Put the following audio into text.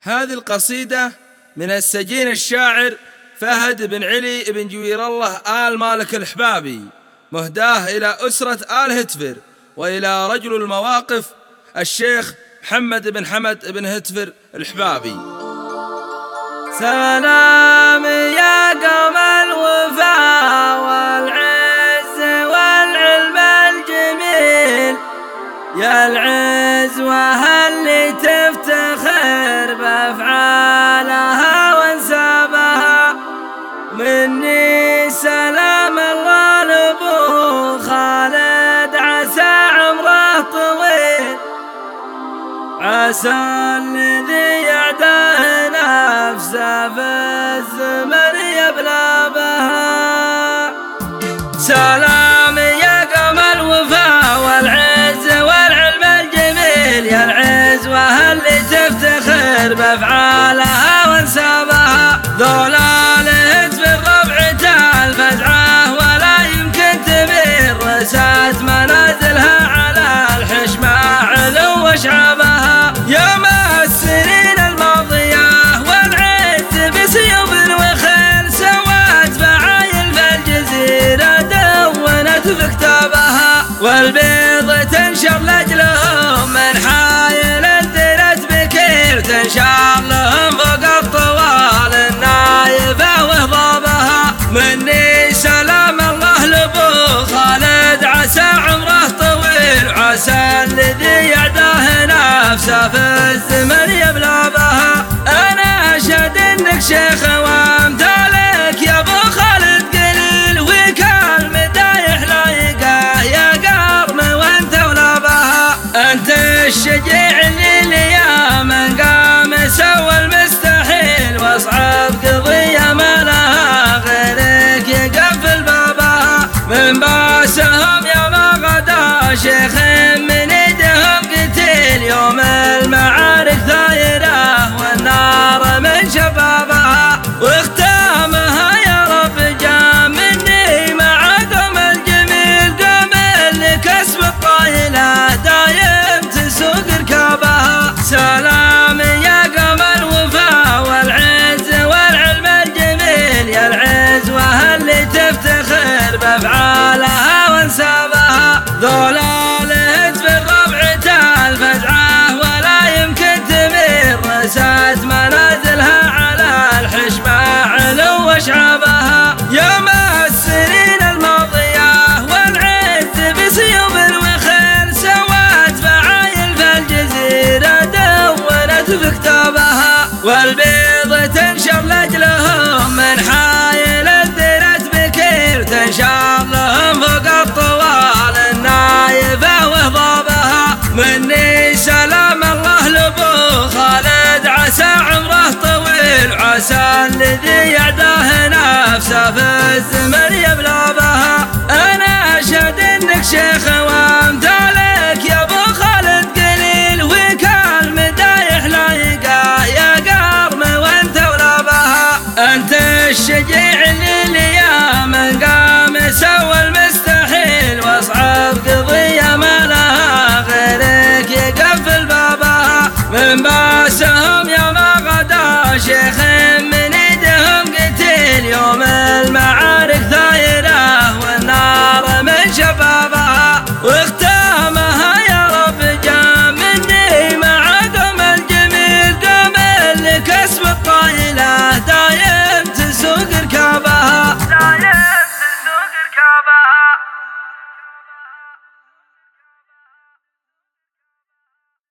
هذه القصيدة من السجين الشاعر فهد بن علي بن جوير الله آل مالك الحبابي، مهداه إلى أسرة آل هتفر وإلى رجل المواقف الشيخ محمد بن حمد بن هتفر الحبابي. سلام يا قوم الوفاء والعز والعلم الجميل، يا العزوة اللي تفتخر بأفعالها وانسابها، مني سلام الله لأبو خالد عسى عمره طويل، عسى الذي يعده نفسه في الزمن يبلى بها. سلام يا قوم الوفاء والعز والعلم الجميل، يا العزوة اللي تفتخر بأفعالها وانسابها، ذولا لهتفر ربعته الفزعة ولا يمكن تميل، رسات منازلها على الحشمة علو وشعبها، يوم السنين الماضية والعز بسيوف وخيل، سوت فعايل في الجزيرة دونت في كتابها، والبيض تنشر لأجلهم من حايل الديرة بكير، تنشر لهم فوق الطوال النايفة وهضابها، مني سلام الله لأبو خالد عسى عمره طويل، عسى الذي يعده نفسه في الزمن يبلى بها. أنا أشهد إنك شيخ وامثالك يا أبو خالد قليل، وكال مدايح لايقه يا قرم وانت ولا بها، أنت الشجيع اللي يا من قام سوى المستحيل، واصعب قضية ما لها غيرك يقفل بابها، من باسهم يا ما غدا شيخ من يدهم قتيل، يوم المعارك ثايرة والنار من شبابها، واختامها يا رب جاء مني مع قوم الجميل، قوم لكسب الطايلة دايم تسوق ركابها. سلام يا قوم الوفاء والعز والعلم الجميل، يا العزوة اللي تفتخر بأفعالها وانسابها، ذولا لهتفر ربعته الفزعة ولا يمكن تميل، رسات منازلها على الحشمة علو وشعبها، يوم السنين الماضية والعز بسيوف وخيل، سوت فعايل في الجزيرة دونت في كتابها، والبيض تنشر لأجلهم من حايل الديرة بكير، تنشر لهم فوق الطوال النايفة وهضابها، مني سلام الله لأبو خالد عسى عمره طويل، عسى الذي يعده نفسه في الزمن يبلى بها. أنا أشهد إنك شيخ وامثالك يا أبو خالد قليل، وكال مدايح لايقه يا قرم وانت ولا بها، أنت الشجيع اللي يا من قام سوى المستحيل، واصعب قضية ما لها غيرك يقفل بابها، من باسهم يا ما غدا شيخ